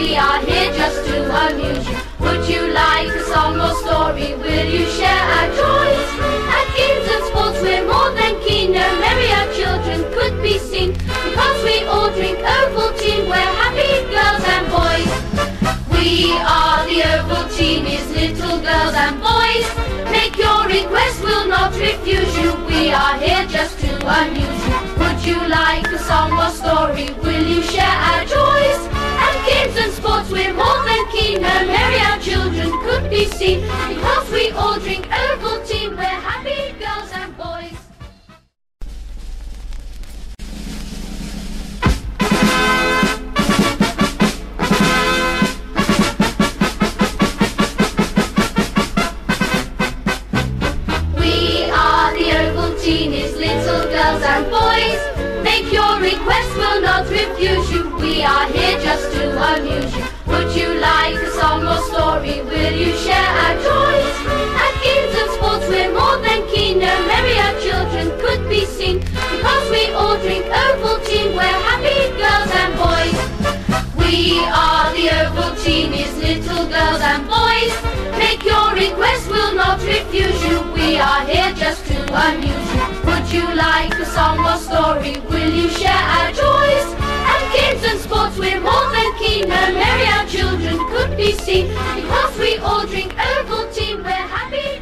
We are here just to amuse you. Would you like a song or story? Will you share our joys? At games and sports we're more than keen. No merrier children could be seen. Because we all drink Ovaltine, we're happy girls and boys. We are the Ovaltines, little girls and boys. Make your request, we'll not refuse you. We are here just to amuse you. Would you like a song or story? Will you share our joys? At games and sports we're more than keen. No merrier children could be seen. Because we all drink Ovaltine, we're happy girls and boys. Ovaltines, little girls and boys. Make your request, we'll not refuse you. We are here just to amuse you. Would you like a song or story? Will you share our joys? At games and sports we're more than keen. No merrier children could be seen. Because we all drink Ovaltine, we're happy girls and boys. We are the Ovaltines, little girls and boys. Make your request, we'll not refuse you. We are here just to amuse you. Would you like a song or story? Will you share our joys? At games and sports we're more than keen. No merrier children could be seen. Because we all drink Ovaltine, we're happy